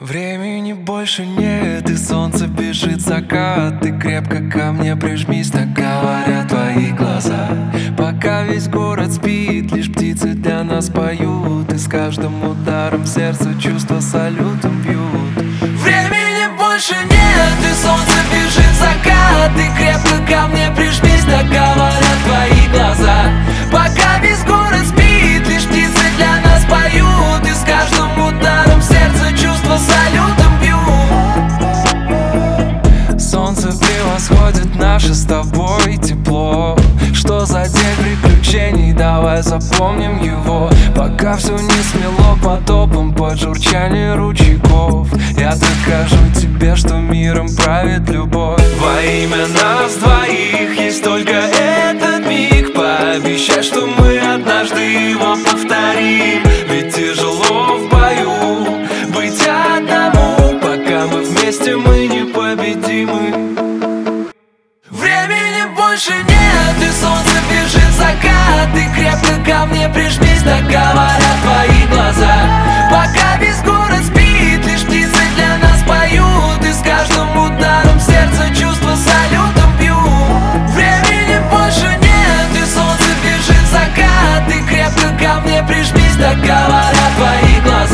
Времени больше нет, и солнце бежит закат. Ты крепко ко мне прижмись, так говорят твои глаза. Пока весь город спит, лишь птицы для нас поют, и с каждым ударом сердца чувства салютом бьют. Времени больше нет, и солнце бежит закат. Ты крепко ко мне прижмись, так говорят твои глаза. Пока весь город спит, лишь птицы для нас поют, и с каждым ударом сердца чувства салютом бьют. Солнце превосходит наше с тобой тепло. Что за день приключений, давай запомним его. Пока все не смело потопом под журчание ручейков, я докажу тебе, что миром правит любовь. Во имя нас двоих есть только этот миг. Пообещай, что мы однажды его повторим. Ведь тяжело в бою быть одному, пока мы вместе, мы непобедимы. Времени больше нет, и солнце бежит закат. Ты крепко ко мне прижмись, так говорят твои глаза. Пока весь город спит, лишь птицы для нас поют, и с каждым ударом сердца чувства салютом бьют. Времени больше нет, и солнце бежит закат. Ты крепко ко мне прижмись, так говорят твои глаза.